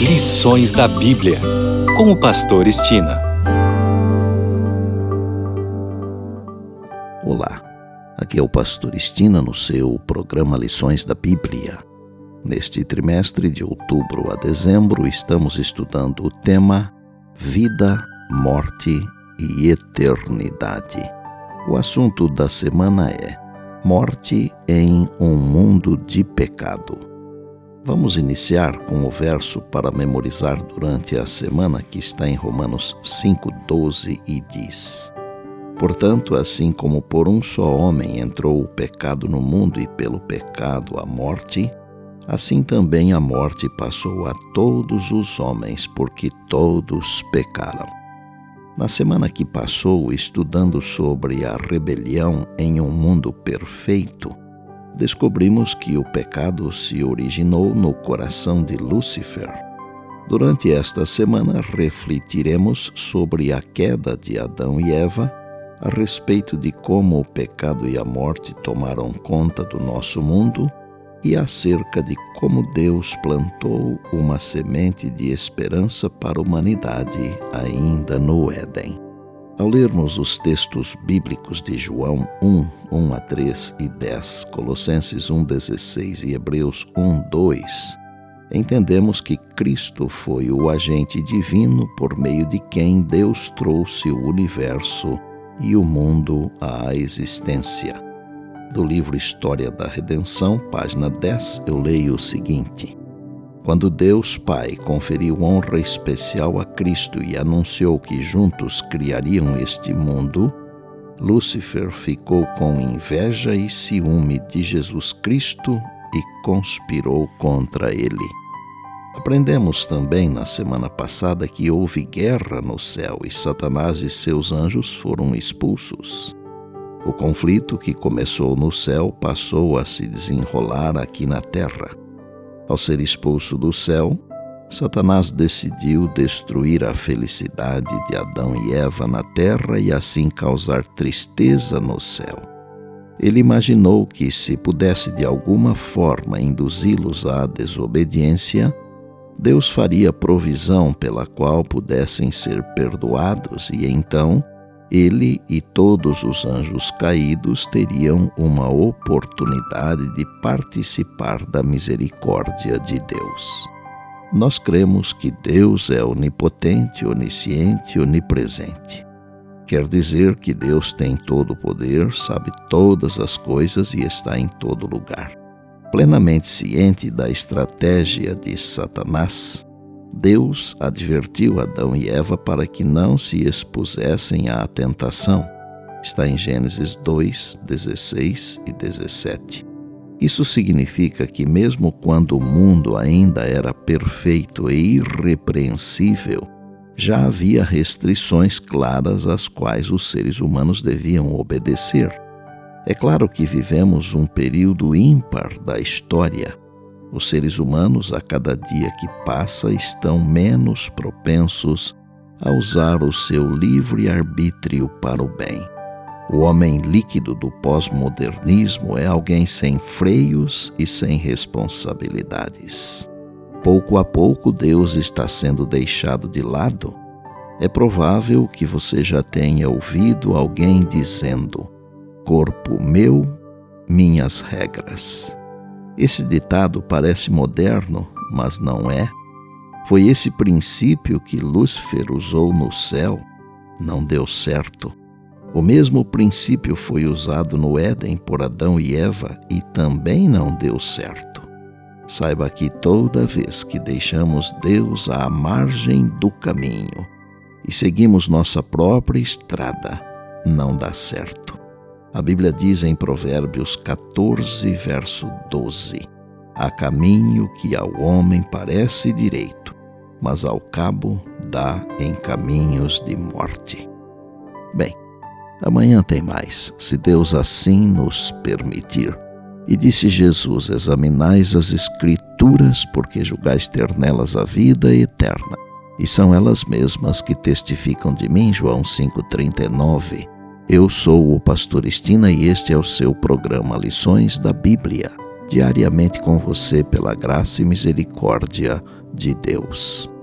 Lições da Bíblia, com o pastor Estina. Olá, aqui é o pastor Estina no seu programa Lições da Bíblia. Neste trimestre de outubro a dezembro estamos estudando o tema Vida, Morte e Eternidade. O assunto da semana é Morte em um mundo de pecado. Vamos iniciar com o verso para memorizar durante a semana que está em Romanos 5:12 e diz: Portanto, assim como por um só homem entrou o pecado no mundo e pelo pecado a morte, assim também a morte passou a todos os homens, porque todos pecaram. Na semana que passou, estudando sobre a rebelião em um mundo perfeito, descobrimos que o pecado se originou no coração de Lúcifer. Durante esta semana, refletiremos sobre a queda de Adão e Eva, a respeito de como o pecado e a morte tomaram conta do nosso mundo e acerca de como Deus plantou uma semente de esperança para a humanidade ainda no Éden. Ao lermos os textos bíblicos de João 1:1-3 e 10, Colossenses 1:16 e Hebreus 1:2, entendemos que Cristo foi o agente divino por meio de quem Deus trouxe o universo e o mundo à existência. Do livro História da Redenção, página 10, eu leio o seguinte: Quando Deus Pai conferiu honra especial a Cristo e anunciou que juntos criariam este mundo, Lúcifer ficou com inveja e ciúme de Jesus Cristo e conspirou contra ele. Aprendemos também na semana passada que houve guerra no céu e Satanás e seus anjos foram expulsos. O conflito que começou no céu passou a se desenrolar aqui na terra. Ao ser expulso do céu, Satanás decidiu destruir a felicidade de Adão e Eva na terra e assim causar tristeza no céu. Ele imaginou que, se pudesse de alguma forma induzi-los à desobediência, Deus faria provisão pela qual pudessem ser perdoados e então ele e todos os anjos caídos teriam uma oportunidade de participar da misericórdia de Deus. Nós cremos que Deus é onipotente, onisciente e onipresente. Quer dizer que Deus tem todo o poder, sabe todas as coisas e está em todo lugar. Plenamente ciente da estratégia de Satanás, Deus advertiu Adão e Eva para que não se expusessem à tentação. Está em Gênesis 2, 16 e 17. Isso significa que mesmo quando o mundo ainda era perfeito e irrepreensível, já havia restrições claras às quais os seres humanos deviam obedecer. É claro que vivemos um período ímpar da história. Os seres humanos, a cada dia que passa, estão menos propensos a usar o seu livre-arbítrio para o bem. O homem líquido do pós-modernismo é alguém sem freios e sem responsabilidades. Pouco a pouco, Deus está sendo deixado de lado. É provável que você já tenha ouvido alguém dizendo: corpo meu, minhas regras. Esse ditado parece moderno, mas não é. Foi esse princípio que Lúcifer usou no céu. Não deu certo. O mesmo princípio foi usado no Éden por Adão e Eva e também não deu certo. Saiba que toda vez que deixamos Deus à margem do caminho e seguimos nossa própria estrada, não dá certo. A Bíblia diz em Provérbios 14, verso 12: Há caminho que ao homem parece direito, mas ao cabo dá em caminhos de morte. Bem, amanhã tem mais, se Deus assim nos permitir. E disse Jesus: Examinais as Escrituras, porque julgais ter nelas a vida eterna, e são elas mesmas que testificam de mim. João 5:39. Eu sou o pastor Estina e este é o seu programa Lições da Bíblia. diariamente com você pela graça e misericórdia de Deus.